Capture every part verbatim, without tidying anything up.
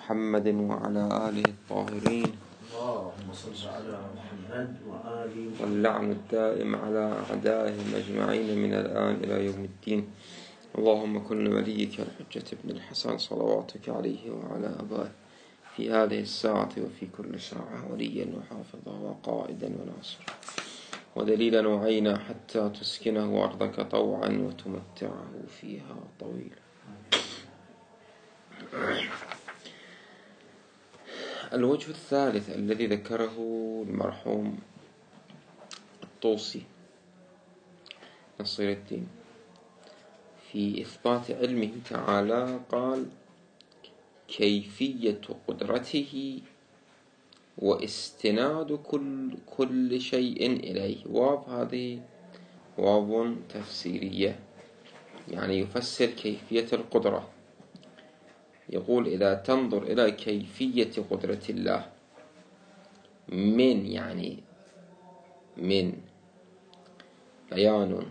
محمد وعلى آله الطاهرين، اللهم صل على محمد وآله واللعن الدائم على أعدائهم أجمعين من الآن إلى يوم الدين. اللهم كن وليك الحجة بن الحسن صلواتك عليه وعلى أبائه في هذه الساعة وفي كل ساعة وليا وحافظا وقائدا وناصرا ودليلا وعينا حتى تسكنه أرضك طوعا وتمتعه فيها طويلا. الوجه الثالث الذي ذكره المرحوم الطوسي نصير الدين في إثبات علمه تعالى، قال: كيفية قدرته واستناد كل, كل شيء إليه. واو هذه واو تفسيرية، يعني يفسر كيفية القدرة. يقول: إذا تنظر إلى كيفية قدرة الله من يعني من بيان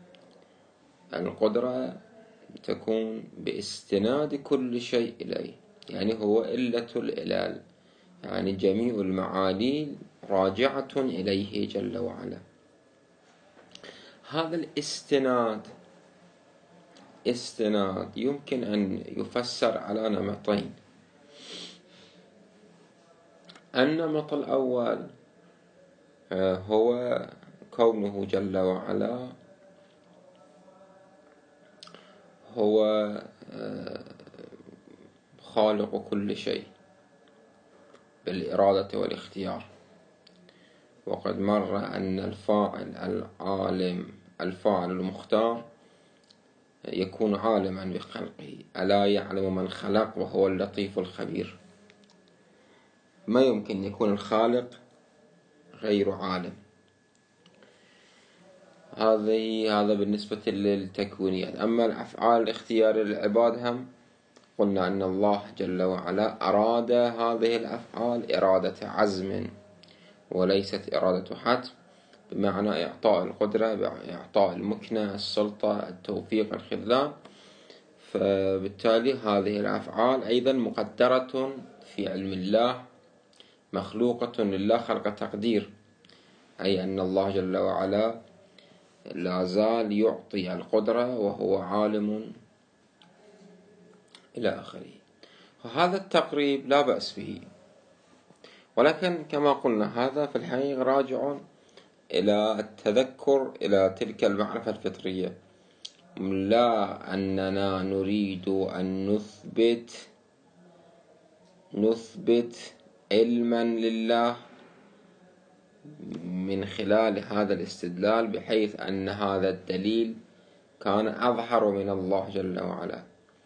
القدرة تكون باستناد كل شيء إليه، يعني هو إلة الإلال، يعني جميع المعاليل راجعة إليه جل وعلا. هذا الاستناد استناد يمكن أن يفسر على نمطين. النمط الأول هو كونه جل وعلا هو خالق كل شيء بالإرادة والاختيار. وقد مر أن الفاعل العالم الفاعل المختار يكون عالما بخلقه. ألا يعلم من خلق وهو اللطيف الخبير. ما يمكن يكون الخالق غير عالم. هذه هذا بالنسبة للتكوينيات. أما الأفعال الاختيارية للعباد هم قلنا أن الله جل وعلا أراد هذه الأفعال إرادة عزم وليست إرادة حتم، بمعنى إعطاء القدرة، بإعطاء المكنة، السلطة، التوفيق، الخذلان. فبالتالي هذه الأفعال أيضا مقدرة في علم الله، مخلوقة لله خلق تقدير، أي أن الله جل وعلا لا زال يعطي القدرة وهو عالم إلى آخره. وهذا التقريب لا بأس به، ولكن كما قلنا هذا في الحقيقة راجع إلى التذكر إلى تلك المعرفة الفطرية، لا أننا نريد أن نثبت نثبت علما لله من خلال هذا الاستدلال، بحيث أن هذا الدليل كان أظهر من الله جل وعلا،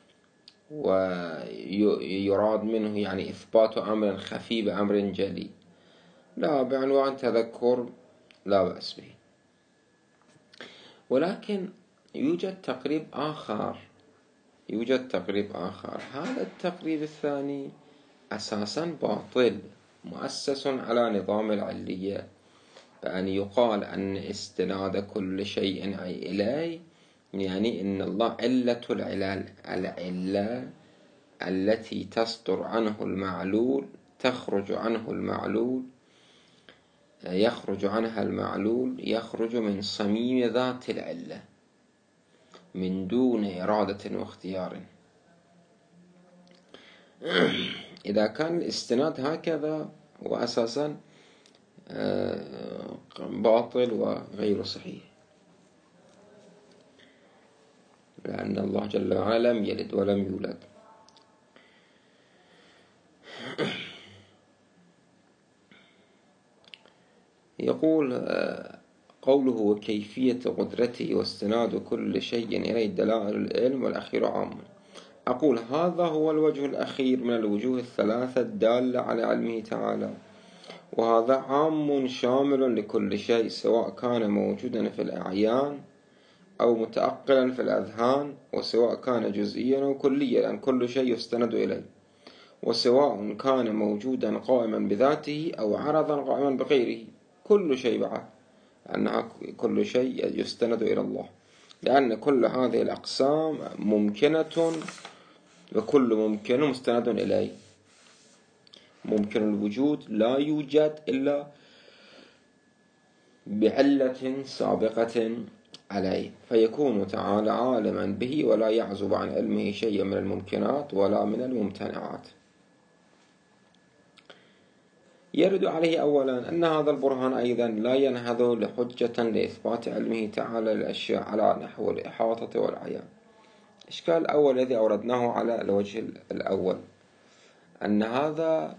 ويراد منه يعني إثبات أمر خفي بأمر جلي. لا، بعنوان تذكر لا بأس به. ولكن يوجد تقريب آخر يوجد تقريب آخر هذا التقريب الثاني أساسا باطل، مؤسس على نظام العلية، بأن يقال أن استناد كل شيء إليه يعني إن الله علة العلال، العلة التي تصدر عنه المعلول تخرج عنه المعلول يخرج عنها المعلول يخرج من صميم ذات العلة من دون إرادة واختيار. إذا كان الاستناد هكذا وأساسا باطل وغير صحيح، لأن الله جل وعلا لم يلد ولم يولد. يقول قوله وكيفية قدرته واستناد كل شيء إليه دلائل العلم، والأخير عام. أقول هذا هو الوجه الأخير من الوجوه الثلاثة الدالة على علمه تعالى، وهذا عام شامل لكل شيء، سواء كان موجودا في الأعيان أو متأقلا في الأذهان، وسواء كان جزئيا أو كليا، لأن كل شيء يستند إليه، وسواء كان موجودا قائما بذاته أو عرضا قائما بغيره. كل شيء بعد أنها كل شيء يستند إلى الله، لأن كل هذه الأقسام ممكنة وكل ممكن مستند إليه. ممكن الوجود لا يوجد إلا بعلة سابقة عليه، فيكون تعالى عالما به ولا يعزب عن علمه شيء من الممكنات ولا من الممتنعات. يرد عليه أولا أن هذا البرهان أيضا لا ينهض لحجة لإثبات علمه تعالى للأشياء على نحو الإحاطة والعيان. الإشكال الأول الذي أوردناه على الوجه الأول أن هذا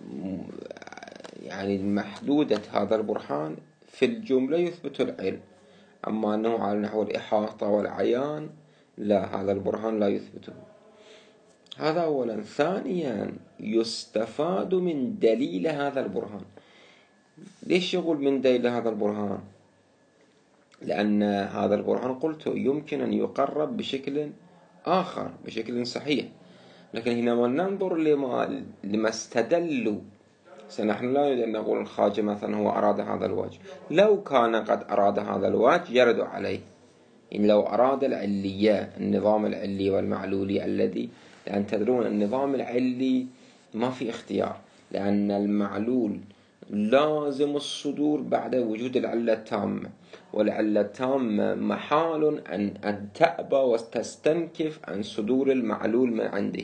يعني محدودة هذا البرهان في الجملة يثبت العلم، أما أنه على نحو الإحاطة والعيان لا، هذا البرهان لا يثبته. هذا أولا. ثانيا يستفاد من دليل هذا البرهان. ليش يقول من دليل هذا البرهان؟ لأن هذا البرهان قلت يمكن أن يقرب بشكل آخر، بشكل صحيح، لكن حينما ننظر لما, لما استدلوا، نحن لا نريد أن نقول الخواجة مثلا هو أراد هذا الوجه، لو كان قد أراد هذا الوجه يرد عليه. إن لو أراد العلية، النظام العلي والمعلولي الذي، لأن تدرون النظام العلي ما في اختيار، لأن المعلول لازم الصدور بعد وجود العلة التامة، والعلة التامة محال أن, أن تأبى وتستنكف عن صدور المعلول من عنده.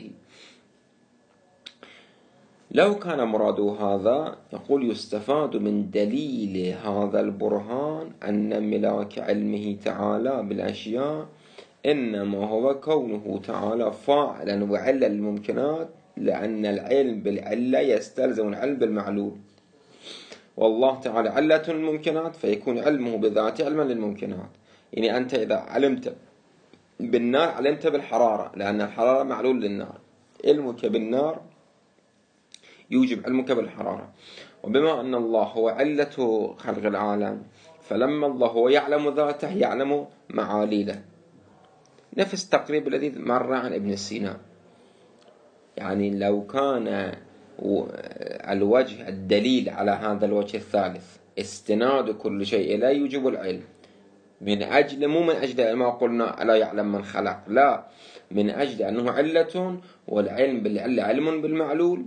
لو كان مراده هذا يقول يستفاد من دليل هذا البرهان أن ملاك علمه تعالى بالأشياء إنما هو كونه تعالى فاعلا وعلا الممكنات، لأن العلم بالعلة يستلزم العلم بالمعلول، والله تعالى علة الممكنات فيكون علمه بذاته علما للممكنات. يعني أنت إذا علمت بالنار علمت بالحرارة، لأن الحرارة معلول للنار، علمك بالنار يوجب علمك بالحرارة. وبما أن الله هو علة خلق العالم، فلما الله هو يعلم ذاته يعلم معاليله. نفس تقريب الذي مر عن ابن سينا. يعني لو كان الوجه الدليل على هذا الوجه الثالث استناد كل شيء لا يوجب العلم، من أجل مو من أجل ما قلنا ألا يعلم من خلق، لا، من أجل أنه علة، والعلم بالعلة علم بالمعلول.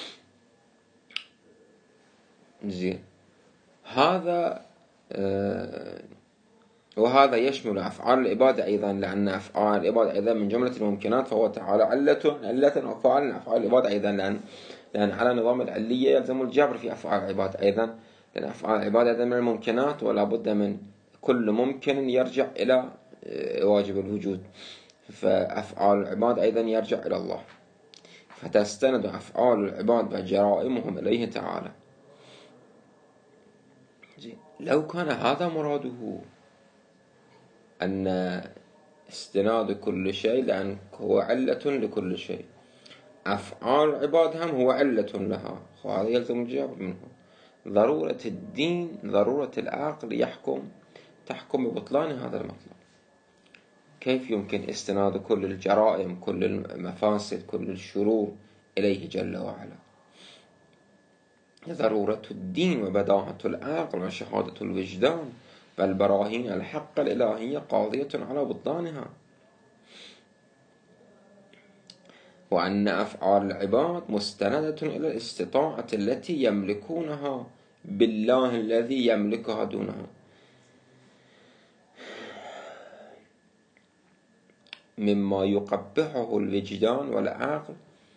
زين، هذا آه وهذا يشمل أفعال العبادة أيضا، لأن أفعال العبادة أيضا من جملة الممكنات، فهو تعالى علة علة وفعل أفعال العبادة أيضا، لأن لأن على نظام العلية يلزم الجبر في أفعال العبادة أيضا، لأن أفعال العبادة أيضا من الممكنات، ولا بد من كل ممكن يرجع إلى واجب الوجود، فأفعال العباد أيضا يرجع إلى الله، فتستند أفعال العباد بجرائمهم إليه تعالى. لو كان هذا مراده أن استناد كل شيء، لأن هو علة لكل شيء، أفعال العباد هم هو علة لها، وهذا يلزم الجواب منه. ضرورة الدين، ضرورة العقل يحكم تحكم ببطلان هذا المطلب. كيف يمكن استناد كل الجرائم، كل المفاسد، كل الشرور إليه جل وعلا؟ ضرورة الدين وبداهة العقل وشهادة الوجدان فالبراهين الحق الإلهية قاضية على بطلانها. وأن أفعال العباد مستندة إلى الاستطاعة التي يملكونها بالله الذي يملكها دونها، مما يقبحه الوجدان والعقل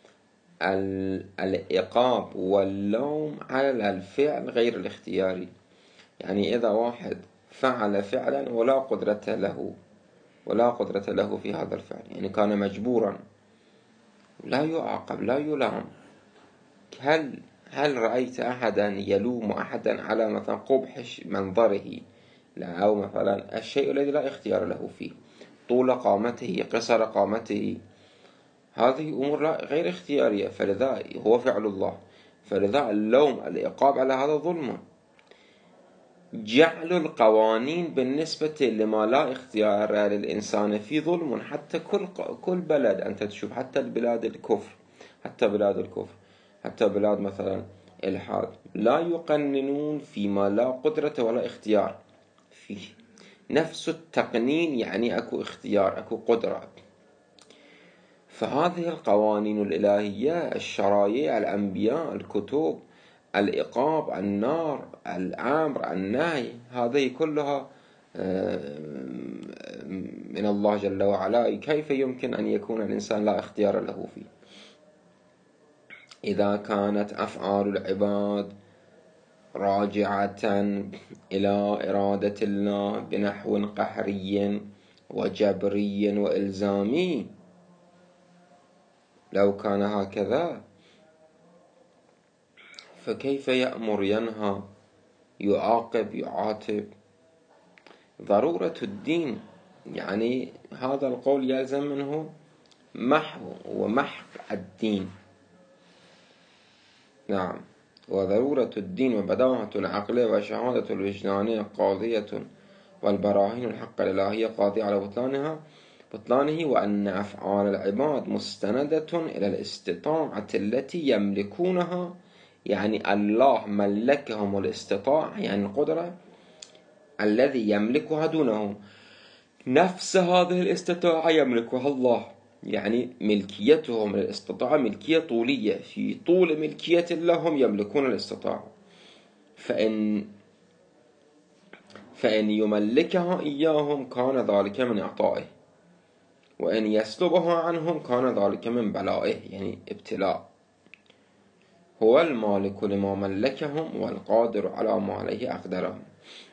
العقاب واللوم على الفعل غير الاختياري. يعني إذا واحد فعل فعلا ولا قدرة له ولا قدرة له في هذا الفعل، يعني كان مجبورا، لا يعاقب لا يلام. هل هل رأيت أحدا يلوم أحدا على مثلا قبح منظره، لا، أو مثلا الشيء الذي لا اختيار له فيه، طول قامته قصر قامته، هذه أمور غير اختيارية، فلذا هو فعل الله، فلذا اللوم العقاب على هذا ظلم. جعل القوانين بالنسبة لما لا اختيار للإنسان في ظلم. حتى كل كل بلد أنت تشوف، حتى البلاد الكفر، حتى بلاد الكفر، حتى بلاد مثلا الحاد، لا يقننون فيما لا قدرة ولا اختيار فيه. نفس التقنين يعني أكو اختيار، أكو قدرة. فهذه القوانين الإلهية، الشرائع، الأنبياء، الكتب، الإقاب، النار، الأمر، النهي، هذه كلها من الله جل وعلا. كيف يمكن أن يكون الإنسان لا اختيار له فيه؟ إذا كانت أفعال العباد راجعة إلى إرادة الله بنحو قهري وجبري وإلزامي، لو كان هكذا فكيف يأمر، ينهى، يعاقب، يعاتب؟ ضرورة الدين، يعني هذا القول يلزم منه محو ومحق الدين. نعم. وضرورة الدين وبداهة العقل وشهادة الوجدان قاضية، والبراهين الحق الإلهية قاضية على بطلانها بطلانه، وأن أفعال العباد مستندة إلى الاستطاعة التي يملكونها، يعني الله ملكهم الاستطاعة، يعني القدرة الذي يملكها دونهم. نفس هذه الاستطاعة يملكها الله، يعني ملكيتهم للاستطاعة ملكية طولية، في طول ملكية الله هم يملكون الاستطاعة. فإن فإن يملكها إياهم كان ذلك من إعطائه، وإن يسلبها عنهم كان ذلك من بلائه، يعني ابتلاء. هو المالك لما ملكهم والقادر على ما عليه أقدرهم.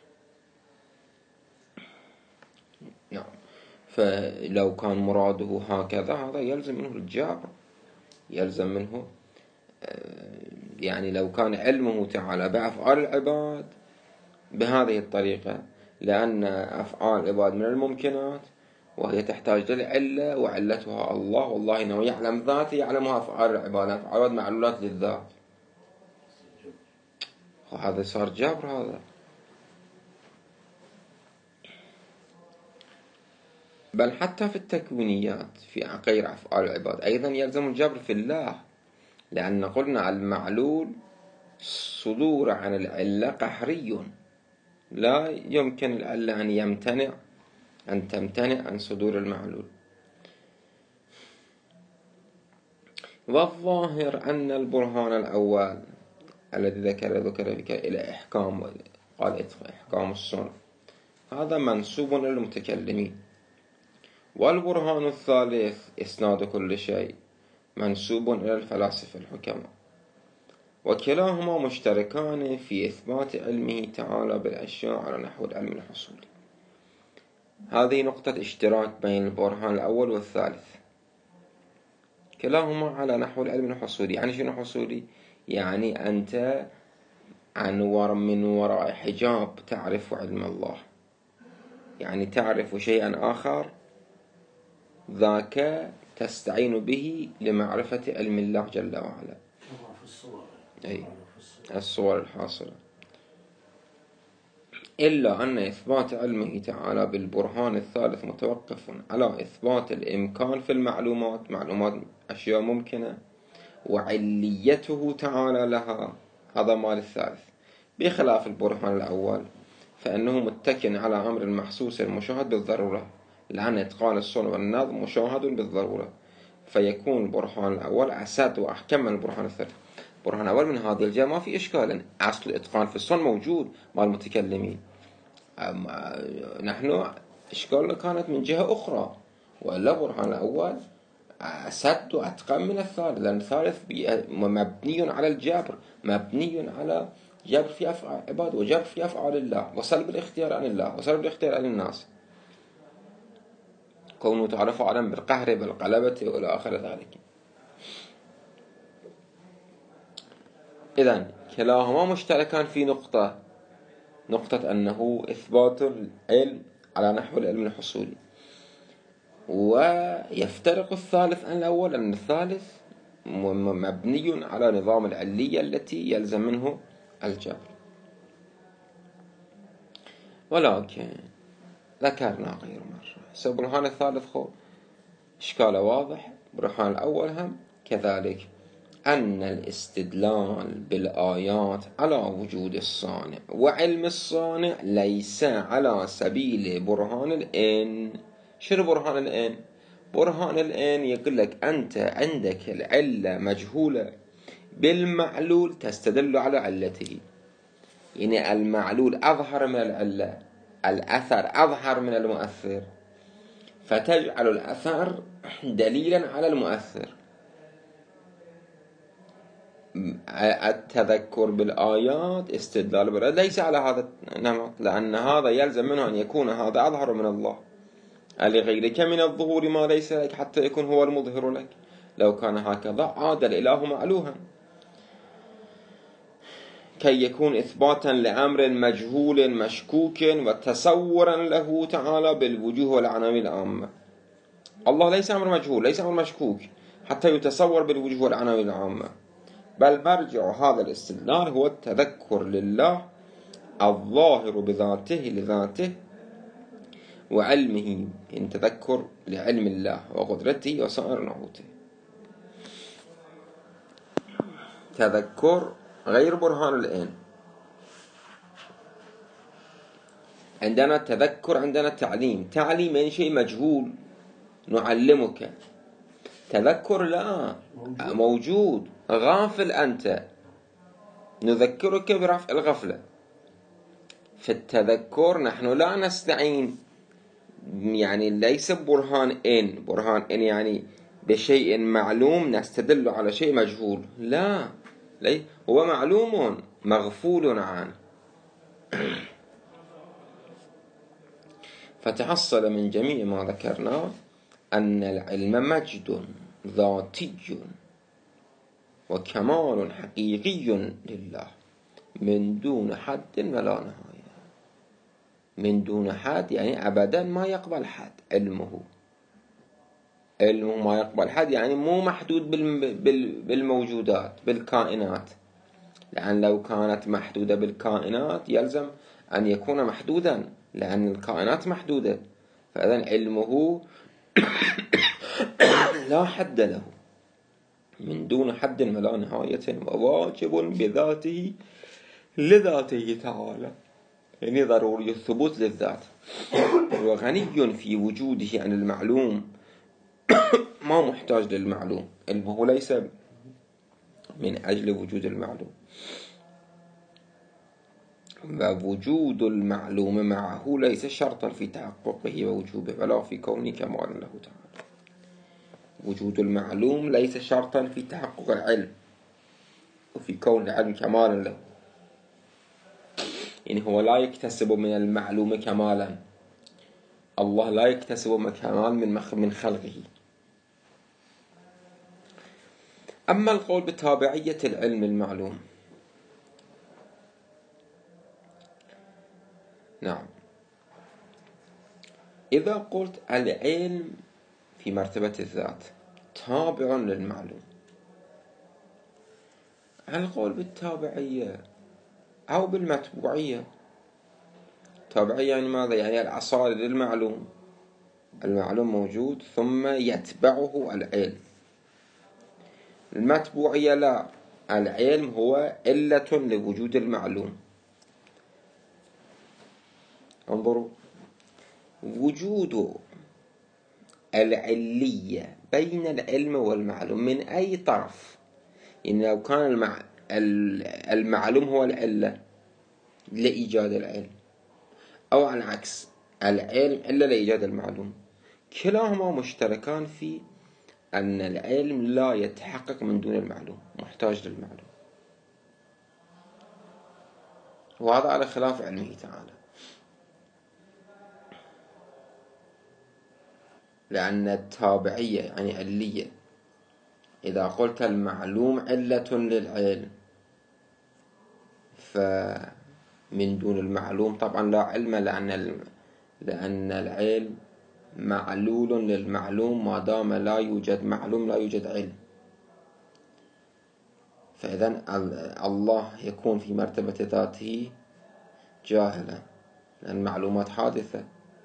نعم. فلو كان مراده هكذا هذا يلزم منه الجبر، يلزم منه يعني لو كان علمه تعالى بأفعال العباد بهذه الطريقة، لأن أفعال العباد من الممكنات وهي تحتاج للعلة، وعلتها الله، والله إنه يعلم ذاته يعلمها أفعال العباد، أفعال العباد معلولات للذات. وهذا صار جبر. هذا بل حتى في التكوينيات في غير أفعال العباد أيضا يلزم الجبر في الله، لأن قلنا المعلول صدور عن العلة قهري، لا يمكن العلة أن يمتنع أن تمتنع عن صدور المعلول. والظاهر أن البرهان الأول الذي ذكر ذكر بك إلى إحكام، قال إحكام الصنف، هذا منسوب للمتكلمين. والبرهان الثالث إسناد كل شيء منسوب إلى الفلاسفة الحكماء، وكلاهما مشتركان في إثبات علمه تعالى بالأشياء على نحو العلم الحصولي. هذه نقطة اشتراك بين البرهان الأول والثالث، كلاهما على نحو العلم الحصولي. يعني شنو حصولي؟ يعني أنت عن ور من وراء حجاب تعرف علم الله، يعني تعرف شيئا آخر ذاك تستعين به لمعرفة علم الله جل وعلا. أي الصور الحاصلة. إلا أن إثبات علمه تعالى بالبرهان الثالث متوقف على إثبات الإمكان في المعلومات، معلومات أشياء ممكنة، وعليته تعالى لها، هذا مال الثالث، بخلاف البرهان الأول فإنه متكن على أمر المحسوس المشاهد بالضرورة، لأن إتقان الصنع والنظم مشاهد بالضرورة، فيكون البرهان الأول أسد وأحكم من البرهان الثالث. البرهان الأول من هذه الجهة ما في إشكال، أصل الإتقان في الصنع موجود مع المتكلمين. نحن إشكالنا كانت من جهة أخرى، وإلا البرهان الأول أسد وأتقن من الثالث، لأن الثالث مبني على الجبر، مبني على جبر في أفعال عباد وجبر في أفعال الله، وسلب الاختيار عن الله وسلب الاختيار عن الناس، كونه تعرف علم بالقهر بالقلبة وإلى آخر ذلك. إذن كلاهما مشتركان في نقطة نقطة أنه إثبات العلم على نحو العلم الحصولي، ويفترق الثالث عن الأول أن الثالث مبني على نظام العلية التي يلزم منه الجبر. ولكن ذكرنا غير مرة البرهان الثالث خو إشكاله واضح، البرهان الأول هم كذلك، أن الاستدلال بالآيات على وجود الصانع وعلم الصانع ليس على سبيل برهان الإن. شنو برهان الإن؟ برهان الآن يقول لك أنت عندك العلة مجهولة، بالمعلول تستدل على علته، يعني المعلول أظهر من العلة، الأثر أظهر من المؤثر، فتجعل الأثر دليلا على المؤثر. التذكر بالآيات استدلال بالآيات ليس على هذا النمط، لأن هذا يلزم منه أن يكون هذا أظهر من الله. لغيرك من الظهور ما ليس لك حتى يكون هو المظهر لك. لو كان هكذا عاد الإله معلوها، كي يكون إثباتا لأمر مجهول مشكوك وتصورا له تعالى بالوجوه والعناوين العامة. الله ليس أمر مجهول، ليس أمر مشكوك حتى يتصور بالوجوه والعناوين العامة، بل مرجع هذا الاستدلال هو التذكر لله الظاهر بذاته لذاته وعلمه، إن تذكر لعلم الله وقدرته وسائر نعوته. تذكر غير برهان الآن. عندنا تذكر، عندنا تعليم. تعليم يعني شيء مجهول نعلمك، تذكر لا موجود، غافل أنت نذكرك برفع الغفلة. في التذكر نحن لا نستعين، يعني ليس برهان إن، برهان إن يعني بشيء معلوم نستدل على شيء مجهول، لا، هو معلوم مغفول عنه. فتحصل من جميع ما ذكرناه أن العلم مجد ذاتي وكمال حقيقي لله من دون حد ولا نهاية. من دون حد يعني أبدا ما يقبل حد. علمه علمه ما يقبل حد، يعني مو محدود بالموجودات بالكائنات، لأن لو كانت محدودة بالكائنات يلزم أن يكون محدودا، لأن الكائنات محدودة. فإذن علمه لا حد له من دون حد ولا نهاية، وواجب بذاته لذاته تعالى، يعني ضروري الثبوت للذات، وغني في وجوده عن المعلوم، ما محتاج للمعلوم. علمه ليس من أجل وجود المعلوم، ووجود المعلوم معه ليس شرطا في تحققه ووجوبه ولا في كونه كمالا له تعالى. وجود المعلوم ليس شرطا في تحقق العلم وفي كون العلم كمالا له، يعني هو لا يكتسب من المعلوم كمالا. الله لا يكتسب كمال من خلقه. أما القول بتابعية العلم المعلوم، نعم، إذا قلت العلم في مرتبة الذات تابع للمعلوم، القول بالتابعية أو بالمتبوعية. تابعية يعني ماذا؟ يعني الأصالة للمعلوم، المعلوم موجود ثم يتبعه العلم. المتبوعية لا، العلم هو علة لوجود المعلوم. انظروا، وجود العلية بين العلم والمعلوم من أي طرف، يعني لو كان المع... المعلوم هو العلة لإيجاد العلم، أو على العكس العلم إلا لإيجاد المعلوم، كلاهما مشتركان في أن العلم لا يتحقق من دون المعلوم، محتاج للمعلوم، وهذا على خلاف علمه تعالى. لأن التابعية يعني علية. إذا قلت المعلوم علة للعلم، فمن دون المعلوم طبعا لا علم، لأن لأن العلم معلول للمعلوم، ما دام لا يوجد معلوم لا يوجد علم. فإذن الله يكون في مرتبة ذاته جاهلا، لأن المعلومات حادثة.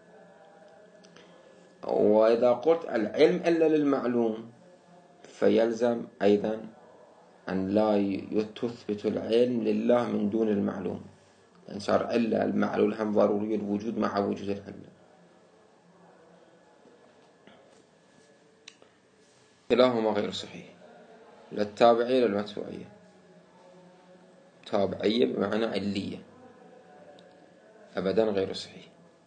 وإذا قلت العلم إلا للمعلوم، فيلزم أيضا أن لا تثبت العلم لله من دون المعلوم، يعني صار إلا المعلول هم ضروري الوجود مع وجود العلم. كلاهما غير صحيح، لا التابعية لا المتبوعية. تابعية بمعنى علية، أبدا غير صحيح.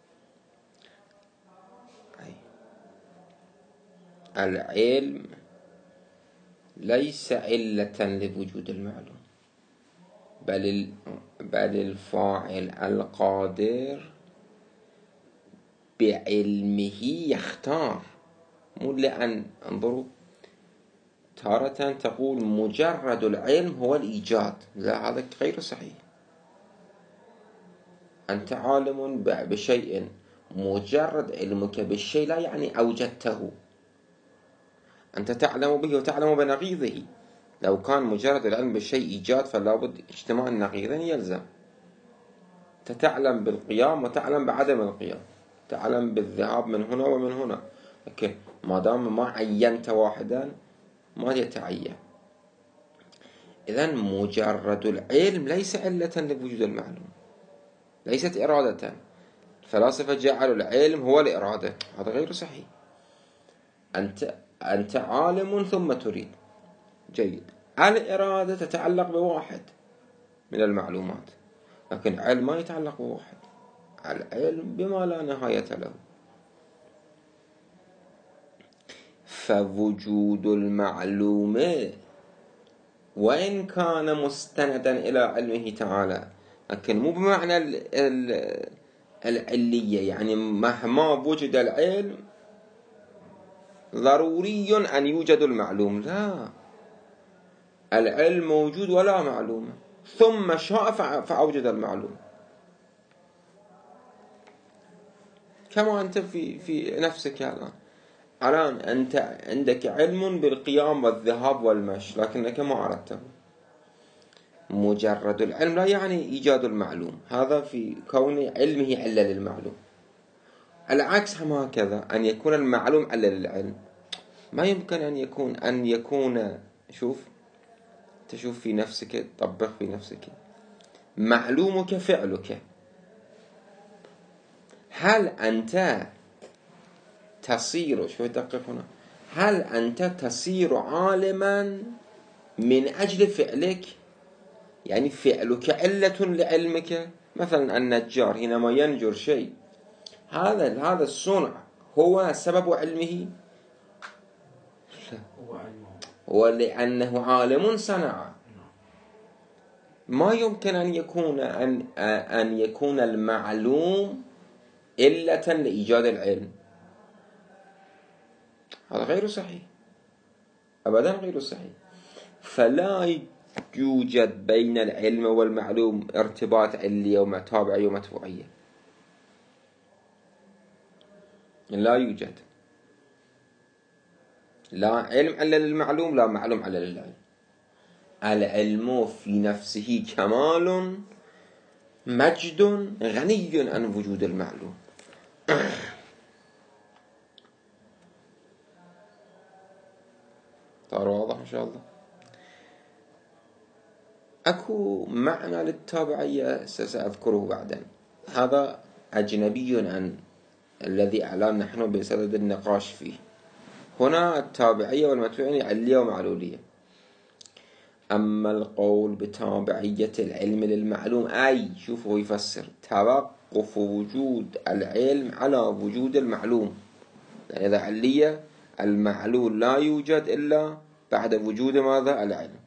العلم ليس علة لوجود المعلوم، بل بل الفاعل القادر بعلمه يختار. مو لأن انظروا تارة تقول مجرد العلم هو الإيجاد، لا، هذا غير صحيح. أنت عالم بشيء، مجرد علمك بالشيء لا يعني أوجدته. أنت تعلم به وتعلم بنقيضه. لو كان مجرد العلم بالشيء إيجاد فلا بد اجتماع النقيضين يلزم. تتعلم بالقيام وتعلم بعدم القيام، تعلم بالذهاب من هنا ومن هنا، لكن ما دام ما عينت واحدا ما يتعين. إذن مجرد العلم ليس علة لوجود المعلوم، ليست إرادة. الفلاسفة جعلوا العلم هو الإرادة، هذا غير صحيح. أنت أنت عالم ثم تريد، جيد. الإرادة تتعلق بواحد من المعلومات، لكن العلم ما يتعلق بواحد. العلم بما لا نهاية له. فوجود المعلوم وإن كان مستندا إلى علمه تعالى، لكن مو بمعنى العلية، يعني مهما وجد العلم ضروري أن يوجد المعلوم، لا. العلم موجود ولا معلوم، ثم شاء فأوجد المعلوم. كما أنت في في نفسك الآن الآن أنت عندك علم بالقيام والذهاب والمشي، لكنك ما أردته. مجرد العلم لا يعني إيجاد المعلوم، هذا في كون علمه علة للمعلوم. العكس هم هكذا، أن يكون المعلوم علة للعلم. ما يمكن أن يكون أن يكون شوف تشوف في نفسك، طبق في نفسك معلومك فعلك. هل أنت تصير، شوف دقق هنا، هل أنت تصير عالما من أجل فعلك؟ يعني فعلك علة لعلمك. مثلا النجار حينما ينجر شيء، هذا هذا الصنع هو سبب علمه؟ هو لأنه عالم صنع. ما يمكن أن يكون أن أن يكون المعلوم علة لإيجاد العلم، هذا غير صحيح، أبدا غير صحيح. فلا يوجد بين العلم والمعلوم ارتباط علي وتابعي ومتبوعية، لا يوجد. لا علم علل للمعلوم، لا معلوم علل للعلم. العلم في نفسه كمال مجد غني عن وجود المعلوم. صار واضح إن شاء الله؟ أكو معنى للتابعية سأذكره بعدين، هذا أجنبي عن الذي أعلم نحن بصدد النقاش فيه. هنا التابعية والمتبوعية علية ومعلولية. أما القول بتابعية العلم للمعلوم، أي شوفوا يفسر توقف وجود العلم على وجود المعلوم. يعني إذا علية المعلول لا يوجد إلا بعد وجود ماذا؟ العلم،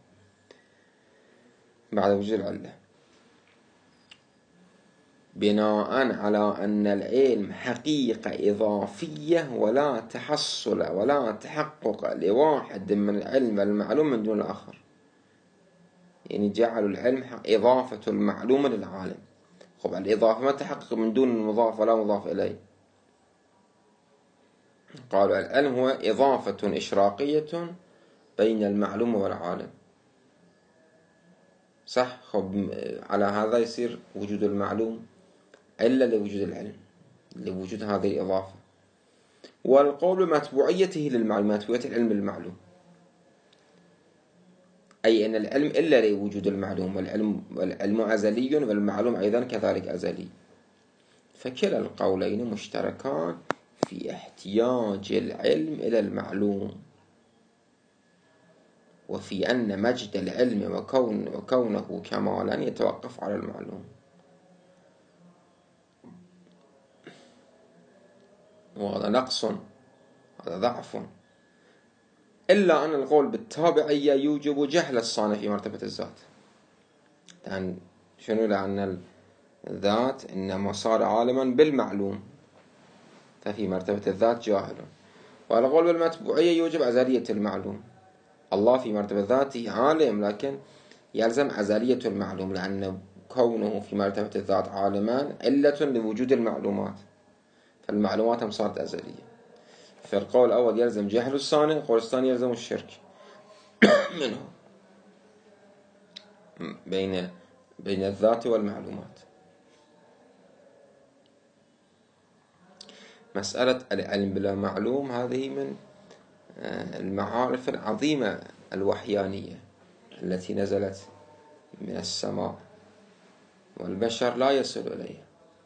بعد وجود العلة، بناء على أن العلم حقيقة إضافية ولا تحصل ولا تحقق لواحد من العلم المعلوم من دون الآخر. يعني جعلوا العلم إضافة المعلوم للعالم. خب الإضافة ما تحقق من دون المضاف ولا مضاف إليه. قالوا العلم هو إضافة إشراقية بين المعلوم والعالم، صح؟ خب على هذا يصير وجود المعلوم إلا لوجود العلم، لوجود هذه الإضافة. والقول متبوعيته للمعلوم، متبوعية العلم للمعلوم، أي أن العلم إلا لوجود المعلوم، والعلم, والعلم أزلي والمعلوم أيضا كذلك أزلي. فكلا القولين مشتركان في احتياج العلم إلى المعلوم. وفي أن مجد العلم وكون وكونه كمالا يتوقف على المعلوم. وهذا نقص، هذا ضعف. إلا أن القول بالتابعية يوجب جهل الصانع في مرتبة الذات. يعني شنو؟ لأن الذات إنما صار عالما بالمعلوم، ففي مرتبة الذات جاهل. والقول بالمتبوعية يوجب أزلية المعلوم. الله في مرتبة ذاته عالم، لكن يلزم أزلية المعلوم، لأن كونه في مرتبة الذات عالما علة لوجود المعلومات، فالمعلومات هم صارت أزلية. فالقول الأول يلزم جهل الصانع، القول الثاني يلزم الشرك منه بين بين الذات والمعلومات. مسألة العلم بلا معلوم هذه من المعارف العظيمة الوحيانية التي نزلت من السماء والبشر لا يصل إليها.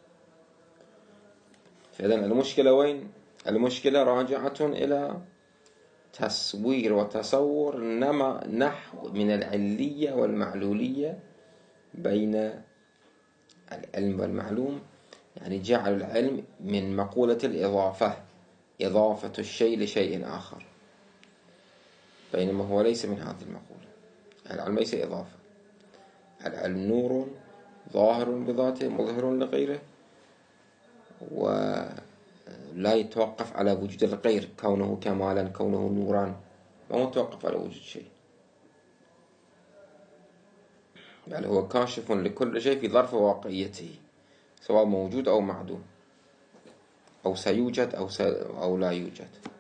فإذن المشكلة وين؟ المشكلة راجعة إلى تصوير وتصور نما نحو من العلية والمعلولية بين العلم والمعلوم، يعني جعل العلم من مقولة الإضافة، إضافة الشيء لشيء آخر، بينما هو ليس من هذه المقولة. العلم ليس إضافة، العلم نور ظاهر بذاته مظهر لغيره، ولا يتوقف على وجود الغير، كونه كمالا كونه نورا، ما متوقف على وجود شيء، بل هو كاشف لكل شيء في ظرف واقعيته، سواء موجود أو معدوم، أو سيوجد أو, سي... أو لا يوجد.